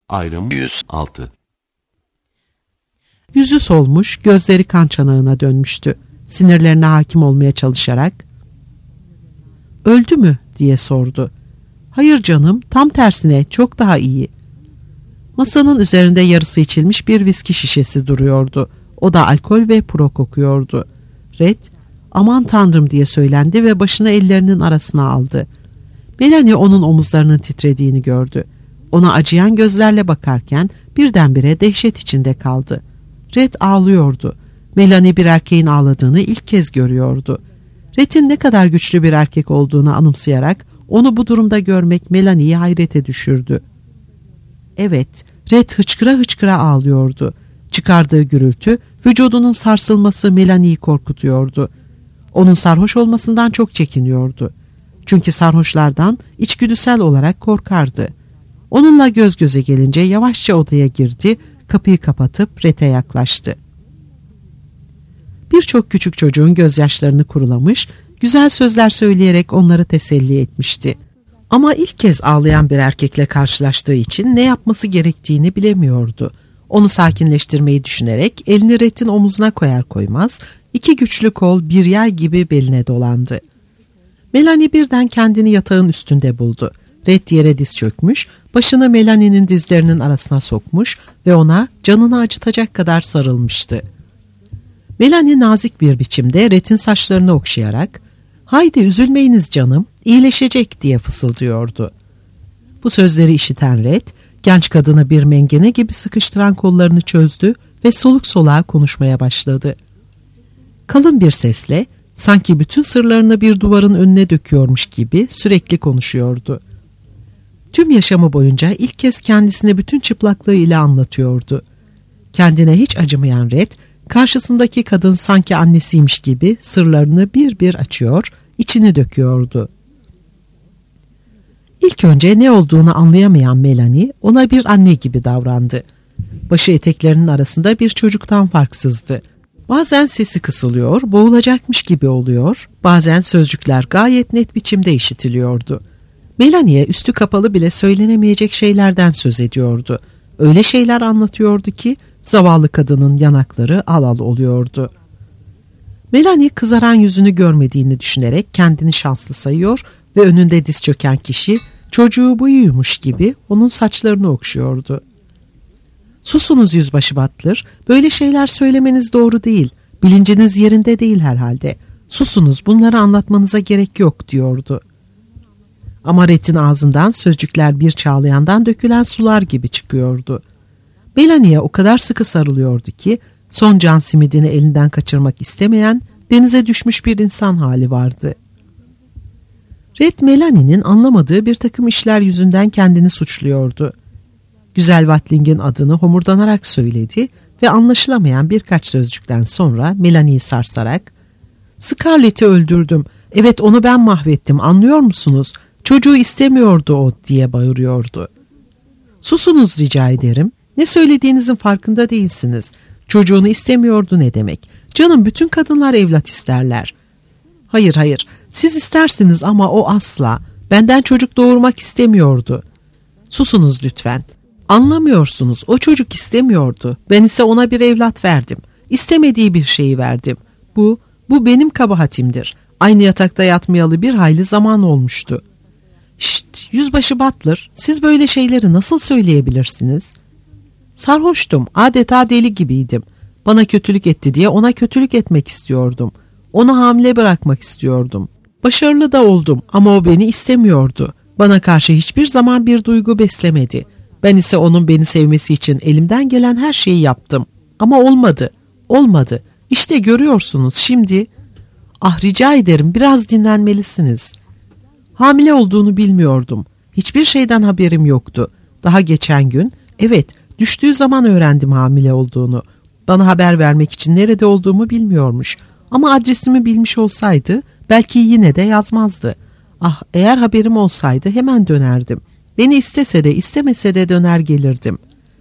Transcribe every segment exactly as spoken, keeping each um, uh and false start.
Ayrım yüz altı. Yüzü solmuş, gözleri kan çanağına dönmüştü. Sinirlerine hakim olmaya çalışarak "Öldü mü?" diye sordu. "Hayır canım, tam tersine çok daha iyi." Masanın üzerinde yarısı içilmiş bir viski şişesi duruyordu. O da alkol ve puro kokuyordu. Red, "Aman tanrım" diye söylendi ve başını ellerinin arasına aldı. Melanie onun omuzlarının titrediğini gördü. Ona acıyan gözlerle bakarken birdenbire dehşet içinde kaldı. Red ağlıyordu. Melanie bir erkeğin ağladığını ilk kez görüyordu. Red'in ne kadar güçlü bir erkek olduğunu anımsayarak onu bu durumda görmek Melanie'yi hayrete düşürdü. Evet, Red hıçkıra hıçkıra ağlıyordu. Çıkardığı gürültü, vücudunun sarsılması Melanie'yi korkutuyordu. Onun sarhoş olmasından çok çekiniyordu. Çünkü sarhoşlardan içgüdüsel olarak korkardı. Onunla göz göze gelince yavaşça odaya girdi, kapıyı kapatıp Red'e yaklaştı. Birçok küçük çocuğun gözyaşlarını kurulamış, güzel sözler söyleyerek onları teselli etmişti. Ama ilk kez ağlayan bir erkekle karşılaştığı için ne yapması gerektiğini bilemiyordu. Onu sakinleştirmeyi düşünerek elini Red'in omuzuna koyar koymaz, iki güçlü kol bir yay gibi beline dolandı. Melanie birden kendini yatağın üstünde buldu. Red yere diz çökmüş, başını Melanie'nin dizlerinin arasına sokmuş ve ona canını acıtacak kadar sarılmıştı. Melanie nazik bir biçimde Red'in saçlarını okşayarak "Haydi üzülmeyiniz canım, iyileşecek" diye fısıldıyordu. Bu sözleri işiten Red, genç kadını bir mengene gibi sıkıştıran kollarını çözdü ve soluk soluğa konuşmaya başladı. Kalın bir sesle, sanki bütün sırlarını bir duvarın önüne döküyormuş gibi sürekli konuşuyordu. Tüm yaşamı boyunca ilk kez kendisine bütün çıplaklığıyla anlatıyordu. Kendine hiç acımayan Red, karşısındaki kadın sanki annesiymiş gibi sırlarını bir bir açıyor, içini döküyordu. İlk önce ne olduğunu anlayamayan Melanie ona bir anne gibi davrandı. Başı eteklerinin arasında bir çocuktan farksızdı. Bazen sesi kısılıyor, boğulacakmış gibi oluyor, bazen sözcükler gayet net biçimde işitiliyordu. Melanie'ye üstü kapalı bile söylenemeyecek şeylerden söz ediyordu. Öyle şeyler anlatıyordu ki zavallı kadının yanakları al al oluyordu. Melanie kızaran yüzünü görmediğini düşünerek kendini şanslı sayıyor ve önünde diz çöken kişi çocuğu buyuymuş gibi onun saçlarını okşuyordu. "Susunuz yüzbaşı Butler, böyle şeyler söylemeniz doğru değil, bilinciniz yerinde değil herhalde. Susunuz, bunları anlatmanıza gerek yok" diyordu. Ama Red'in ağzından sözcükler bir çağlayandan dökülen sular gibi çıkıyordu. Melanie'ye o kadar sıkı sarılıyordu ki son can simidini elinden kaçırmak istemeyen denize düşmüş bir insan hali vardı. Red, Melanie'nin anlamadığı bir takım işler yüzünden kendini suçluyordu. Güzel Watling'in adını homurdanarak söyledi ve anlaşılamayan birkaç sözcükten sonra Melanie'yi sarsarak "Scarlett'i öldürdüm, evet onu ben mahvettim, anlıyor musunuz? Çocuğu istemiyordu o" diye bağırıyordu. "Susunuz rica ederim, ne söylediğinizin farkında değilsiniz. Çocuğunu istemiyordu ne demek? Canım, bütün kadınlar evlat isterler." "Hayır hayır, siz istersiniz ama o asla, benden çocuk doğurmak istemiyordu." "Susunuz lütfen. Anlamıyorsunuz, o çocuk istemiyordu. Ben ise ona bir evlat verdim. İstemediği bir şeyi verdim. Bu, bu benim kabahatimdir. Aynı yatakta yatmayalı bir hayli zaman olmuştu." "Şşt, yüzbaşı Butler, siz böyle şeyleri nasıl söyleyebilirsiniz?" "Sarhoştum, adeta deli gibiydim. Bana kötülük etti diye ona kötülük etmek istiyordum. Onu hamile bırakmak istiyordum. Başarılı da oldum ama o beni istemiyordu. Bana karşı hiçbir zaman bir duygu beslemedi. Ben ise onun beni sevmesi için elimden gelen her şeyi yaptım. Ama olmadı, olmadı. İşte görüyorsunuz şimdi." "Ah, rica ederim, biraz dinlenmelisiniz." "Hamile olduğunu bilmiyordum. Hiçbir şeyden haberim yoktu. Daha geçen gün, evet, düştüğü zaman öğrendim hamile olduğunu. Bana haber vermek için nerede olduğumu bilmiyormuş. Ama adresimi bilmiş olsaydı belki yine de yazmazdı. Ah, eğer haberim olsaydı hemen dönerdim. Beni istese de istemese de döner gelirdim."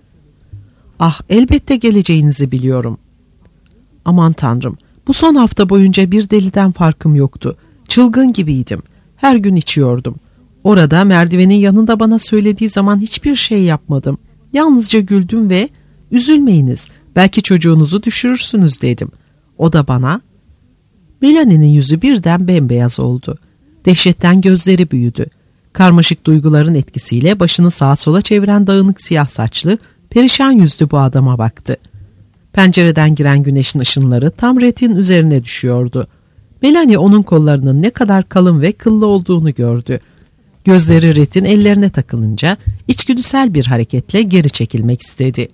"Ah, elbette geleceğinizi biliyorum." "Aman tanrım, bu son hafta boyunca bir deliden farkım yoktu. Çılgın gibiydim. Her gün içiyordum. Orada merdivenin yanında bana söylediği zaman hiçbir şey yapmadım. Yalnızca güldüm ve üzülmeyiniz, belki çocuğunuzu düşürürsünüz dedim. O da bana... Melanie'nin yüzü birden bembeyaz oldu. Dehşetten gözleri büyüdü. Karmaşık duyguların etkisiyle başını sağa sola çeviren dağınık siyah saçlı, perişan yüzlü bu adama baktı. Pencereden giren güneşin ışınları tam Rhett'in üzerine düşüyordu. Melanie onun kollarının ne kadar kalın ve kıllı olduğunu gördü. Gözleri Rhett'in ellerine takılınca içgüdüsel bir hareketle geri çekilmek istedi.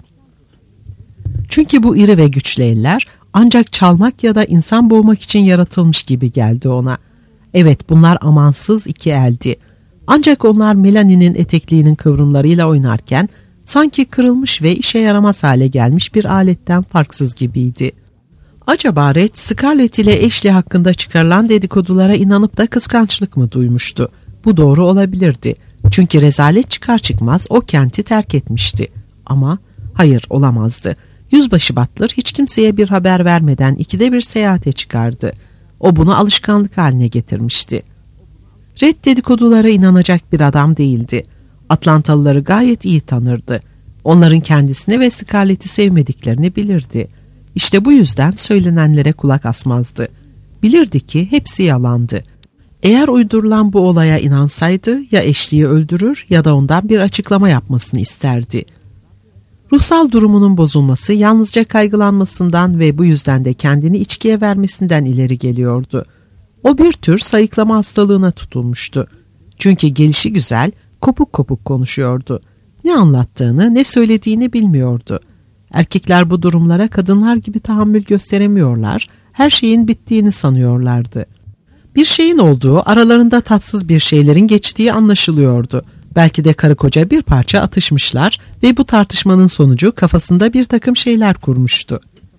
Çünkü bu iri ve güçlü eller ancak çalmak ya da insan boğmak için yaratılmış gibi geldi ona. Evet, bunlar amansız iki eldi. Ancak onlar Melanie'nin etekliğinin kıvrımlarıyla oynarken sanki kırılmış ve işe yaramaz hale gelmiş bir aletten farksız gibiydi. Acaba Rhett, Scarlett ile Ashley hakkında çıkarılan dedikodulara inanıp da kıskançlık mı duymuştu? Bu doğru olabilirdi. Çünkü rezalet çıkar çıkmaz o kenti terk etmişti. Ama hayır, olamazdı. Yüzbaşı Butler hiç kimseye bir haber vermeden ikide bir seyahate çıkardı. O bunu alışkanlık haline getirmişti. Rhett dedikodulara inanacak bir adam değildi. Atlantalıları gayet iyi tanırdı. Onların kendisini ve Scarlett'i sevmediklerini bilirdi. İşte bu yüzden söylenenlere kulak asmazdı. Bilirdi ki hepsi yalandı. Eğer uydurulan bu olaya inansaydı ya Ashley'i öldürür ya da ondan bir açıklama yapmasını isterdi. Ruhsal durumunun bozulması yalnızca kaygılanmasından ve bu yüzden de kendini içkiye vermesinden ileri geliyordu. O bir tür sayıklama hastalığına tutulmuştu. Çünkü gelişi güzel, kopuk kopuk konuşuyordu. Ne anlattığını, ne söylediğini bilmiyordu. Erkekler bu durumlara kadınlar gibi tahammül gösteremiyorlar, her şeyin bittiğini sanıyorlardı. Bir şeyin olduğu, aralarında tatsız bir şeylerin geçtiği anlaşılıyordu. Belki de karı koca bir parça atışmışlar ve bu tartışmanın sonucu kafasında bir takım şeyler kurmuştu.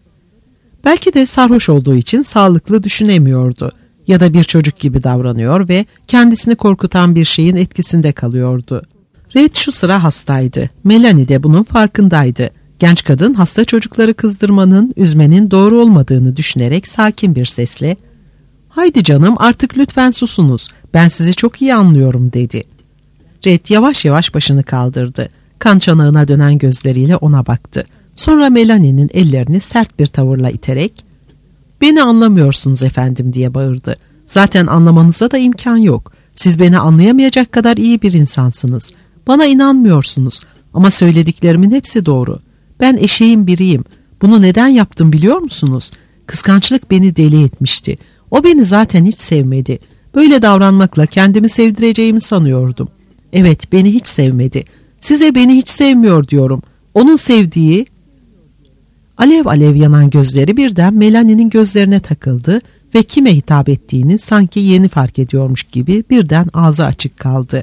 Belki de sarhoş olduğu için sağlıklı düşünemiyordu ya da bir çocuk gibi davranıyor ve kendisini korkutan bir şeyin etkisinde kalıyordu. Rhett şu sıra hastaydı. Melanie de bunun farkındaydı. Genç kadın hasta çocukları kızdırmanın, üzmenin doğru olmadığını düşünerek sakin bir sesle "Haydi canım, artık lütfen susunuz. Ben sizi çok iyi anlıyorum." dedi. Rhett yavaş yavaş başını kaldırdı. Kan çanağına dönen gözleriyle ona baktı. Sonra Melanie'nin ellerini sert bir tavırla iterek "Beni anlamıyorsunuz efendim," diye bağırdı. "Zaten anlamanıza da imkan yok. Siz beni anlayamayacak kadar iyi bir insansınız. Bana inanmıyorsunuz ama söylediklerimin hepsi doğru. Ben eşeğin biriyim. Bunu neden yaptım biliyor musunuz? Kıskançlık beni deli etmişti. O beni zaten hiç sevmedi. Böyle davranmakla kendimi sevdireceğimi sanıyordum. Evet, beni hiç sevmedi. Size beni hiç sevmiyor diyorum. Onun sevdiği..." Alev alev yanan gözleri birden Melanie'nin gözlerine takıldı ve kime hitap ettiğini sanki yeni fark ediyormuş gibi birden ağzı açık kaldı.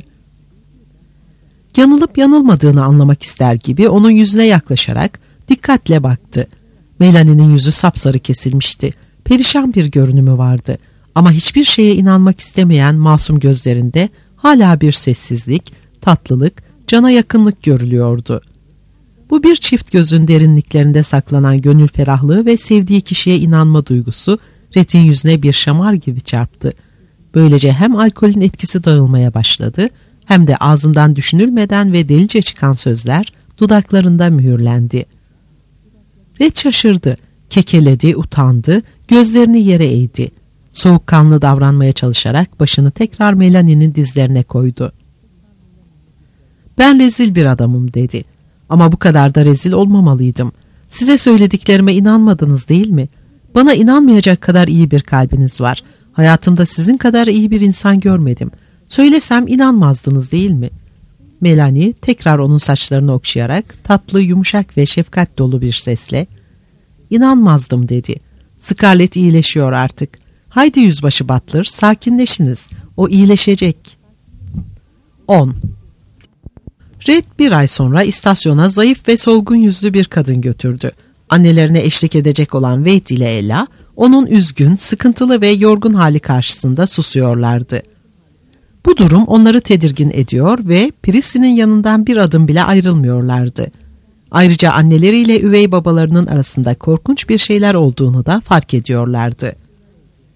Yanılıp yanılmadığını anlamak ister gibi onun yüzüne yaklaşarak dikkatle baktı. Melanie'nin yüzü sapsarı kesilmişti. Perişan bir görünümü vardı. Ama hiçbir şeye inanmak istemeyen masum gözlerinde hala bir sessizlik, tatlılık, cana yakınlık görülüyordu. Bu bir çift gözün derinliklerinde saklanan gönül ferahlığı ve sevdiği kişiye inanma duygusu Rhett'in yüzüne bir şamar gibi çarptı. Böylece hem alkolün etkisi dağılmaya başladı, hem de ağzından düşünülmeden ve delice çıkan sözler dudaklarında mühürlendi. Rhett şaşırdı, kekeledi, utandı, gözlerini yere eğdi. Soğukkanlı davranmaya çalışarak başını tekrar Melanie'nin dizlerine koydu. "Ben rezil bir adamım," dedi. "Ama bu kadar da rezil olmamalıydım. Size söylediklerime inanmadınız değil mi? Bana inanmayacak kadar iyi bir kalbiniz var. Hayatımda sizin kadar iyi bir insan görmedim. Söylesem inanmazdınız değil mi?" Melanie tekrar onun saçlarını okşayarak tatlı, yumuşak ve şefkat dolu bir sesle "İnanmazdım," dedi. "Scarlett iyileşiyor artık. Haydi yüzbaşı Butler, sakinleşiniz. O iyileşecek." on. Rhett bir ay sonra istasyona zayıf ve solgun yüzlü bir kadın götürdü. Annelerine eşlik edecek olan Wade ile Ella, onun üzgün, sıkıntılı ve yorgun hali karşısında susuyorlardı. Bu durum onları tedirgin ediyor ve Prissy'nin yanından bir adım bile ayrılmıyorlardı. Ayrıca anneleriyle üvey babalarının arasında korkunç bir şeyler olduğunu da fark ediyorlardı.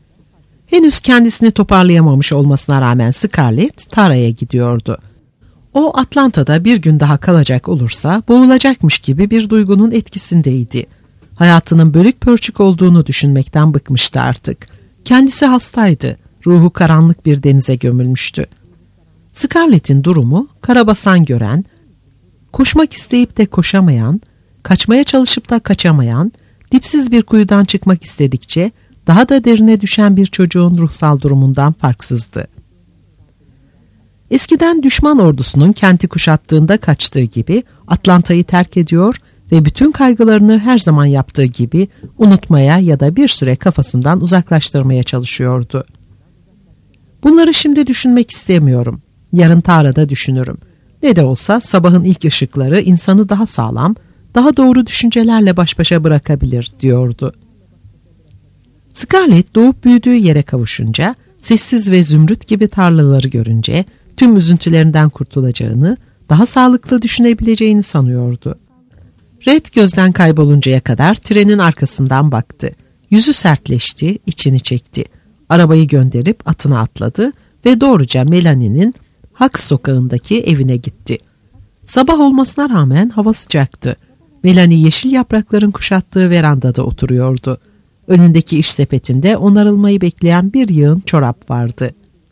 Henüz kendisini toparlayamamış olmasına rağmen Scarlett Tara'ya gidiyordu. O Atlanta'da bir gün daha kalacak olursa boğulacakmış gibi bir duygunun etkisindeydi. Hayatının bölük pörçük olduğunu düşünmekten bıkmıştı artık. Kendisi hastaydı, ruhu karanlık bir denize gömülmüştü. Scarlett'in durumu karabasan gören, koşmak isteyip de koşamayan, kaçmaya çalışıp da kaçamayan, dipsiz bir kuyudan çıkmak istedikçe daha da derine düşen bir çocuğun ruhsal durumundan farksızdı. Eskiden düşman ordusunun kenti kuşattığında kaçtığı gibi Atlanta'yı terk ediyor ve bütün kaygılarını her zaman yaptığı gibi unutmaya ya da bir süre kafasından uzaklaştırmaya çalışıyordu. Bunları şimdi düşünmek istemiyorum. Yarın Tara'da düşünürüm. Ne de olsa sabahın ilk ışıkları insanı daha sağlam, daha doğru düşüncelerle baş başa bırakabilir diyordu. Scarlett doğup büyüdüğü yere kavuşunca, sessiz ve zümrüt gibi tarlaları görünce tüm üzüntülerinden kurtulacağını, daha sağlıklı düşünebileceğini sanıyordu. Red gözden kayboluncaya kadar trenin arkasından baktı. Yüzü sertleşti, içini çekti. Arabayı gönderip atına atladı ve doğruca Melanie'nin Haks sokağındaki evine gitti. Sabah olmasına rağmen hava sıcaktı. Melanie yeşil yaprakların kuşattığı verandada oturuyordu. Önündeki iş sepetinde onarılmayı bekleyen bir yığın çorap vardı.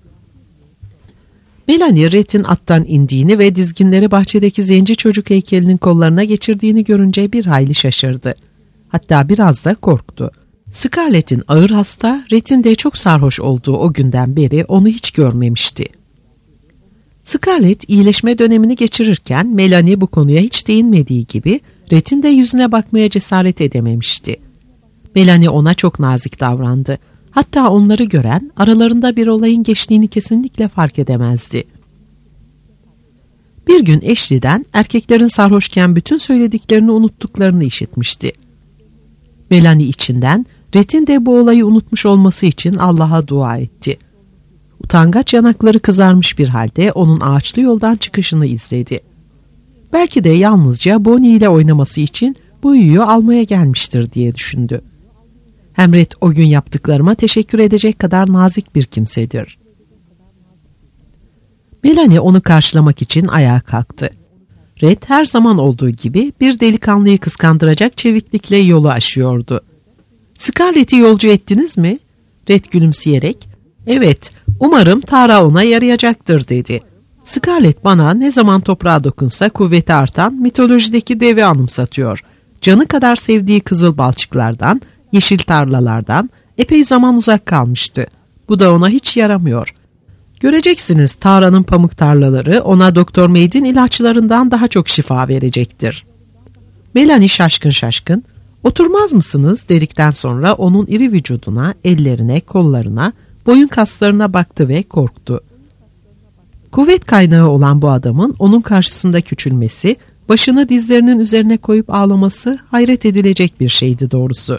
Melanie, Red'in attan indiğini ve dizginleri bahçedeki zenci çocuk heykelinin kollarına geçirdiğini görünce bir hayli şaşırdı. Hatta biraz da korktu. Scarlett'in ağır hasta, Red'in de çok sarhoş olduğu o günden beri onu hiç görmemişti. Scarlett iyileşme dönemini geçirirken Melanie bu konuya hiç değinmediği gibi Red'in de yüzüne bakmaya cesaret edememişti. Melanie ona çok nazik davrandı. Hatta onları gören aralarında bir olayın geçtiğini kesinlikle fark edemezdi. Bir gün Ashley'den erkeklerin sarhoşken bütün söylediklerini unuttuklarını işitmişti. Melanie içinden Red'in de bu olayı unutmuş olması için Allah'a dua etti. Utangaç yanakları kızarmış bir halde onun ağaçlı yoldan çıkışını izledi. Belki de yalnızca Bonnie ile oynaması için bu büyüyü almaya gelmiştir diye düşündü. Hem Red o gün yaptıklarıma teşekkür edecek kadar nazik bir kimsedir. Melanie onu karşılamak için ayağa kalktı. Red her zaman olduğu gibi bir delikanlıyı kıskandıracak çeviklikle yolu aşıyordu. "Scarlett'i yolcu ettiniz mi?" Red gülümseyerek, "Evet, umarım Tara ona yarayacaktır," dedi. "Scarlett bana ne zaman toprağa dokunsa kuvveti artan mitolojideki devi anımsatıyor. Canı kadar sevdiği kızıl balçıklardan, yeşil tarlalardan epey zaman uzak kalmıştı. Bu da ona hiç yaramıyor. Göreceksiniz, Tara'nın pamuk tarlaları ona Doktor Maid'in ilaçlarından daha çok şifa verecektir." Melanie şaşkın şaşkın, "Oturmaz mısınız?" dedikten sonra onun iri vücuduna, ellerine, kollarına, boyun kaslarına baktı ve korktu. Kuvvet kaynağı olan bu adamın onun karşısında küçülmesi, başını dizlerinin üzerine koyup ağlaması hayret edilecek bir şeydi doğrusu.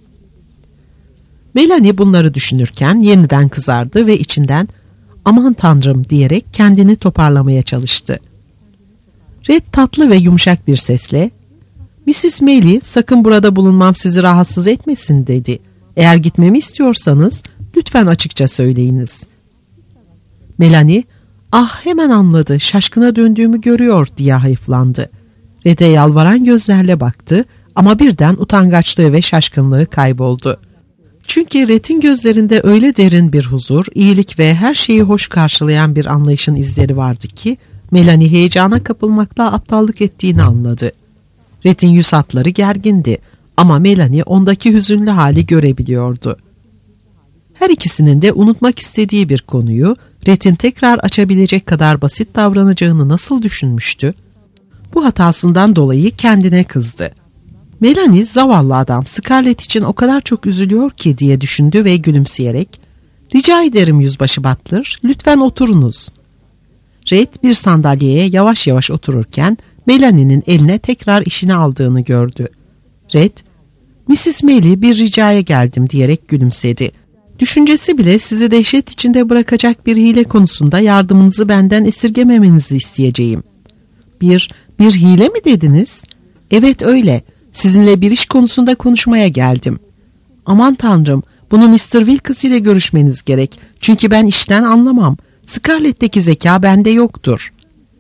Melanie bunları düşünürken yeniden kızardı ve içinden "Aman Tanrım" diyerek kendini toparlamaya çalıştı. Red tatlı ve yumuşak bir sesle "Missus Maylie, sakın burada bulunmam sizi rahatsız etmesin," dedi. "Eğer gitmemi istiyorsanız lütfen açıkça söyleyiniz." Melanie, "Ah, hemen anladı, şaşkına döndüğümü görüyor," diye hayıflandı. Red'e yalvaran gözlerle baktı ama birden utangaçlığı ve şaşkınlığı kayboldu. Çünkü Red'in gözlerinde öyle derin bir huzur, iyilik ve her şeyi hoş karşılayan bir anlayışın izleri vardı ki Melanie heyecana kapılmakla aptallık ettiğini anladı. Red'in yüz hatları gergindi ama Melanie ondaki hüzünlü hali görebiliyordu. Her ikisinin de unutmak istediği bir konuyu Red'in tekrar açabilecek kadar basit davranacağını nasıl düşünmüştü? Bu hatasından dolayı kendine kızdı. Melanie, zavallı adam Scarlett için o kadar çok üzülüyor ki diye düşündü ve gülümseyerek "Rica ederim Yüzbaşı Butler, lütfen oturunuz." Red bir sandalyeye yavaş yavaş otururken Melanie'nin eline tekrar işini aldığını gördü. Red, "Missus Maylie, bir ricaya geldim," diyerek gülümsedi. "Düşüncesi bile sizi dehşet içinde bırakacak bir hile konusunda yardımınızı benden esirgememenizi isteyeceğim." Bir, bir hile mi dediniz?" "Evet öyle. Sizinle bir iş konusunda konuşmaya geldim." "Aman Tanrım, bunu mister Wilkes ile görüşmeniz gerek. Çünkü ben işten anlamam. Scarlett'teki zeka bende yoktur."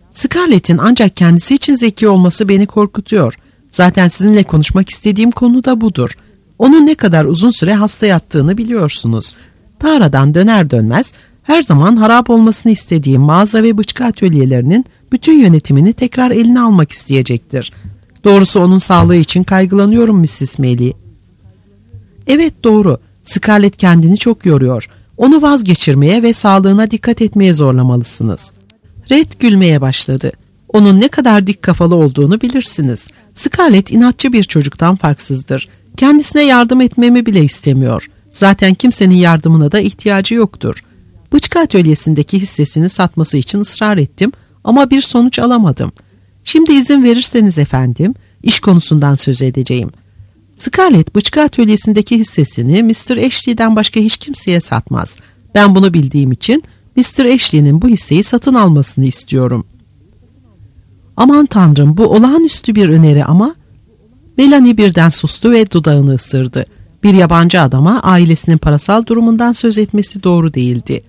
Scarlett'in ancak kendisi için zeki olması beni korkutuyor. Zaten sizinle konuşmak istediğim konu da budur. Onun ne kadar uzun süre hasta yattığını biliyorsunuz. Tara'dan döner dönmez her zaman harap olmasını istediğim mağaza ve bıçkı atölyelerinin bütün yönetimini tekrar eline almak isteyecektir. Doğrusu onun sağlığı için kaygılanıyorum missis Maylie. Evet, doğru. Scarlett kendini çok yoruyor. Onu vazgeçirmeye ve sağlığına dikkat etmeye zorlamalısınız. Red gülmeye başladı. Onun ne kadar dik kafalı olduğunu bilirsiniz. Scarlett inatçı bir çocuktan farksızdır. Kendisine yardım etmemi bile istemiyor. Zaten kimsenin yardımına da ihtiyacı yoktur. Bıçkı atölyesindeki hissesini satması için ısrar ettim ama bir sonuç alamadım. Şimdi izin verirseniz efendim, iş konusundan söz edeceğim. Scarlett bıçkı atölyesindeki hissesini mister Ashley'den başka hiç kimseye satmaz. Ben bunu bildiğim için mister Ashley'nin bu hisseyi satın almasını istiyorum. Aman tanrım, bu olağanüstü bir öneri ama... Melanie birden sustu ve dudağını ısırdı. Bir yabancı adama ailesinin parasal durumundan söz etmesi doğru değildi.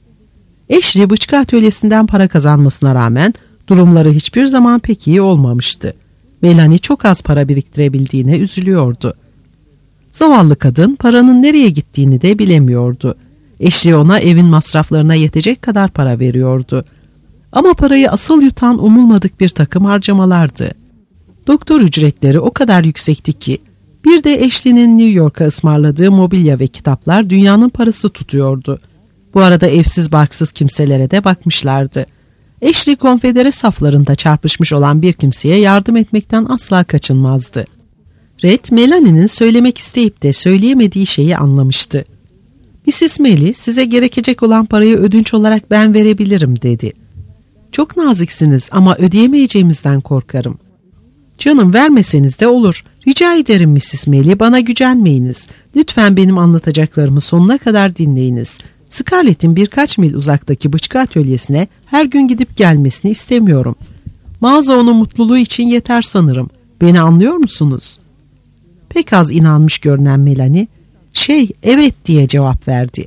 Ashley bıçkı atölyesinden para kazanmasına rağmen durumları hiçbir zaman pek iyi olmamıştı. Melanie çok az para biriktirebildiğine üzülüyordu. Zavallı kadın paranın nereye gittiğini de bilemiyordu. Ashley ona evin masraflarına yetecek kadar para veriyordu. Ama parayı asıl yutan umulmadık bir takım harcamalardı. Doktor ücretleri o kadar yüksekti ki, bir de Ashley'nin New York'a ısmarladığı mobilya ve kitaplar dünyanın parası tutuyordu. Bu arada evsiz barksız kimselere de bakmışlardı. Ashley konfedere saflarında çarpışmış olan bir kimseye yardım etmekten asla kaçınmazdı. Red, Melanie'nin söylemek isteyip de söyleyemediği şeyi anlamıştı. missis Maylie, size gerekecek olan parayı ödünç olarak ben verebilirim dedi. Çok naziksiniz ama ödeyemeyeceğimizden korkarım. Canım, vermeseniz de olur. Rica ederim missis Maylie, bana gücenmeyiniz. Lütfen benim anlatacaklarımı sonuna kadar dinleyiniz. Scarlett'in birkaç mil uzaktaki bıçkı atölyesine her gün gidip gelmesini istemiyorum. Mağaza onun mutluluğu için yeter sanırım. Beni anlıyor musunuz? Pek az inanmış görünen Melanie, şey evet diye cevap verdi.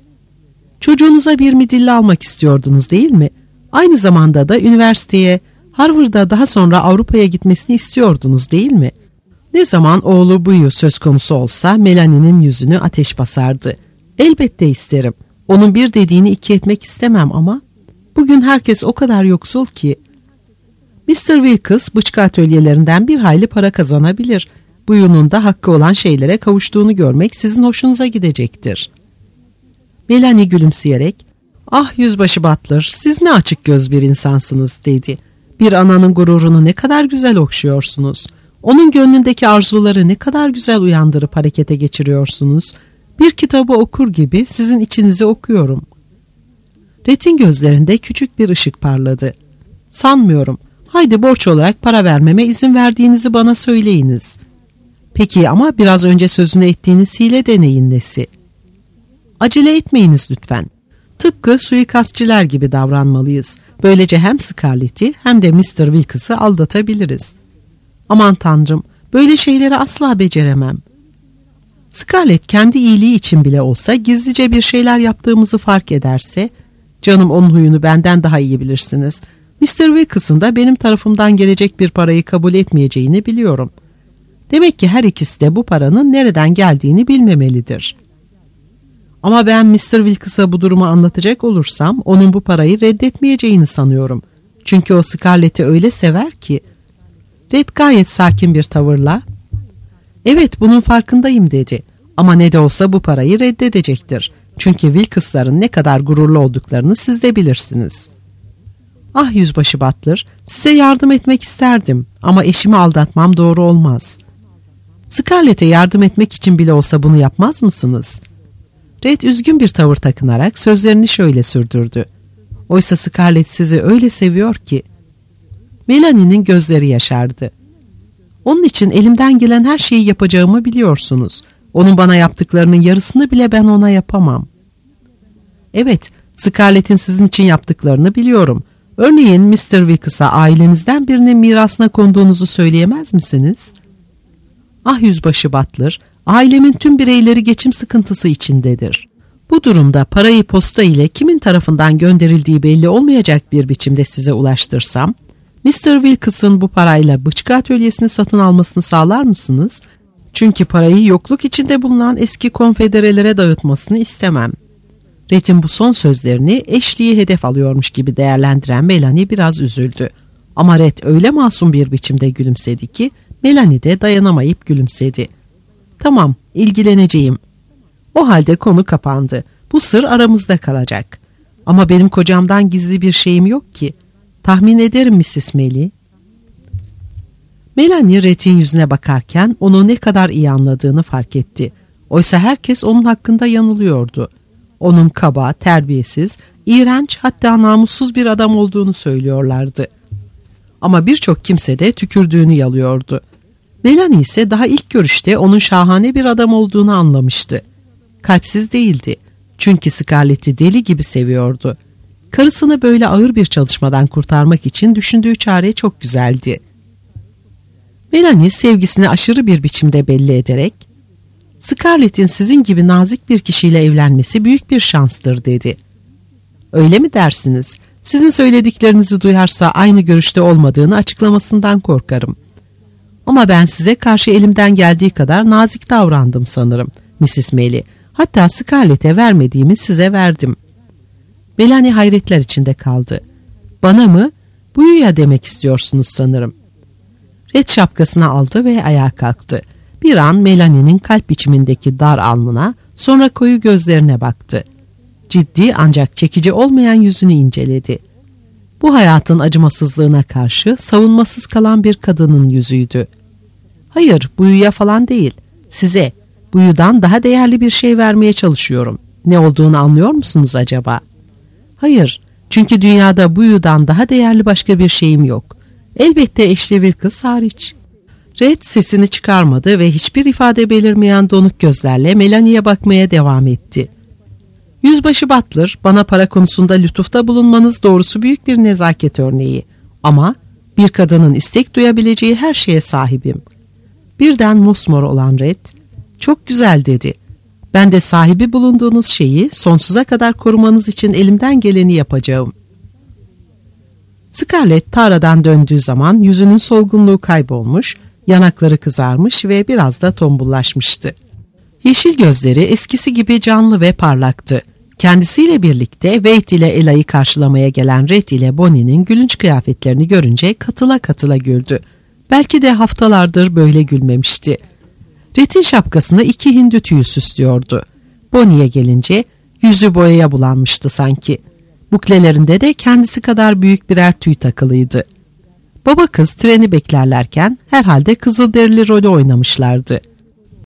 Çocuğunuza bir midilli almak istiyordunuz değil mi? Aynı zamanda da üniversiteye, Harvard'a, daha sonra Avrupa'ya gitmesini istiyordunuz değil mi? Ne zaman oğlu buyu söz konusu olsa Melanie'nin yüzünü ateş basardı. Elbette isterim. Onun bir dediğini iki etmek istemem ama bugün herkes o kadar yoksul ki. mister Wilkes bıçkı atölyelerinden bir hayli para kazanabilir. Buyunun da hakkı olan şeylere kavuştuğunu görmek sizin hoşunuza gidecektir. Melanie gülümseyerek, ah yüzbaşı Butler, siz ne açık göz bir insansınız dedi. Bir ananın gururunu ne kadar güzel okşuyorsunuz. Onun gönlündeki arzuları ne kadar güzel uyandırıp harekete geçiriyorsunuz. Bir kitabı okur gibi sizin içinizi okuyorum. Red'in gözlerinde küçük bir ışık parladı. Sanmıyorum. Haydi borç olarak para vermeme izin verdiğinizi bana söyleyiniz. Peki ama biraz önce sözünü ettiğiniz hile deneyin nesi? Acele etmeyiniz lütfen. Tıpkı suikastçiler gibi davranmalıyız. Böylece hem Scarlett'i hem de mister Wilkes'ı aldatabiliriz. Aman tanrım, böyle şeyleri asla beceremem. Scarlett kendi iyiliği için bile olsa gizlice bir şeyler yaptığımızı fark ederse, canım onun huyunu benden daha iyi bilirsiniz. mister Wilkes'ın da benim tarafımdan gelecek bir parayı kabul etmeyeceğini biliyorum. Demek ki her ikisi de bu paranın nereden geldiğini bilmemelidir. Ama ben mister Wilkes'a bu durumu anlatacak olursam onun bu parayı reddetmeyeceğini sanıyorum. Çünkü o Scarlett'i öyle sever ki. Red gayet sakin bir tavırla, evet bunun farkındayım dedi. Ama ne de olsa bu parayı reddedecektir. Çünkü Wilkes'ların ne kadar gururlu olduklarını siz de bilirsiniz. Ah yüzbaşı Butler, size yardım etmek isterdim ama eşimi aldatmam doğru olmaz. Scarlett'e yardım etmek için bile olsa bunu yapmaz mısınız? Red üzgün bir tavır takınarak sözlerini şöyle sürdürdü. Oysa Scarlett sizi öyle seviyor ki. Melanie'nin gözleri yaşardı. Onun için elimden gelen her şeyi yapacağımı biliyorsunuz. Onun bana yaptıklarının yarısını bile ben ona yapamam. Evet, Scarlett'in sizin için yaptıklarını biliyorum. Örneğin mister Wilkes'a ailenizden birinin mirasına konduğunuzu söyleyemez misiniz? Ah yüzbaşı Butler, ailemin tüm bireyleri geçim sıkıntısı içindedir. Bu durumda parayı posta ile kimin tarafından gönderildiği belli olmayacak bir biçimde size ulaştırsam, mister Wilkes'ın bu parayla bıçkı atölyesini satın almasını sağlar mısınız? Çünkü parayı yokluk içinde bulunan eski konfederelere dağıtmasını istemem. Red'in bu son sözlerini eşliği hedef alıyormuş gibi değerlendiren Melanie biraz üzüldü. Ama Red öyle masum bir biçimde gülümsedi ki Melanie de dayanamayıp gülümsedi. Tamam, ilgileneceğim. O halde konu kapandı. Bu sır aramızda kalacak. Ama benim kocamdan gizli bir şeyim yok ki. Tahmin ederim missis Melly. Melanie Red'in yüzüne bakarken onu ne kadar iyi anladığını fark etti. Oysa herkes onun hakkında yanılıyordu. Onun kaba, terbiyesiz, iğrenç, hatta namussuz bir adam olduğunu söylüyorlardı. Ama birçok kimse de tükürdüğünü yalıyordu. Melanie ise daha ilk görüşte onun şahane bir adam olduğunu anlamıştı. Kalpsiz değildi. Çünkü Scarlett'i deli gibi seviyordu. Karısını böyle ağır bir çalışmadan kurtarmak için düşündüğü çare çok güzeldi. Melanie sevgisini aşırı bir biçimde belli ederek, "Scarlett'in sizin gibi nazik bir kişiyle evlenmesi büyük bir şanstır," dedi. "Öyle mi dersiniz? Sizin söylediklerinizi duyarsa aynı görüşte olmadığını açıklamasından korkarım. Ama ben size karşı elimden geldiği kadar nazik davrandım sanırım, missis Melly. Hatta Scarlett'e vermediğimi size verdim." Melanie hayretler içinde kaldı. "Bana mı? Buyuya demek istiyorsunuz sanırım." Red şapkasını aldı ve ayağa kalktı. Bir an Melanie'nin kalp biçimindeki dar alnına, sonra koyu gözlerine baktı. Ciddi ancak çekici olmayan yüzünü inceledi. Bu hayatın acımasızlığına karşı savunmasız kalan bir kadının yüzüydü. "Hayır, buyuya falan değil. Size, buyudan daha değerli bir şey vermeye çalışıyorum. Ne olduğunu anlıyor musunuz acaba?" "Hayır, çünkü dünyada buyudan daha değerli başka bir şeyim yok. Elbette eşrevil kız hariç." Red sesini çıkarmadı ve hiçbir ifade belirmeyen donuk gözlerle Melanie'ye bakmaya devam etti. "Yüzbaşı Butler, bana para konusunda lütufta bulunmanız doğrusu büyük bir nezaket örneği. Ama bir kadının istek duyabileceği her şeye sahibim." Birden mosmor olan Red, "Çok güzel," dedi. "Ben de sahibi bulunduğunuz şeyi sonsuza kadar korumanız için elimden geleni yapacağım." Scarlett Tara'dan döndüğü zaman yüzünün solgunluğu kaybolmuş, yanakları kızarmış ve biraz da tombullaşmıştı. Yeşil gözleri eskisi gibi canlı ve parlaktı. Kendisiyle birlikte Wade ile Ela'yı karşılamaya gelen Red ile Bonnie'nin gülünç kıyafetlerini görünce katıla katıla güldü. Belki de haftalardır böyle gülmemişti. Red'in şapkasını iki hindi tüyü süslüyordu. Bonnie'ye gelince yüzü boyaya bulanmıştı sanki. Buklelerinde de kendisi kadar büyük birer tüy takılıydı. Baba kız treni beklerlerken herhalde Kızılderili rolü oynamışlardı.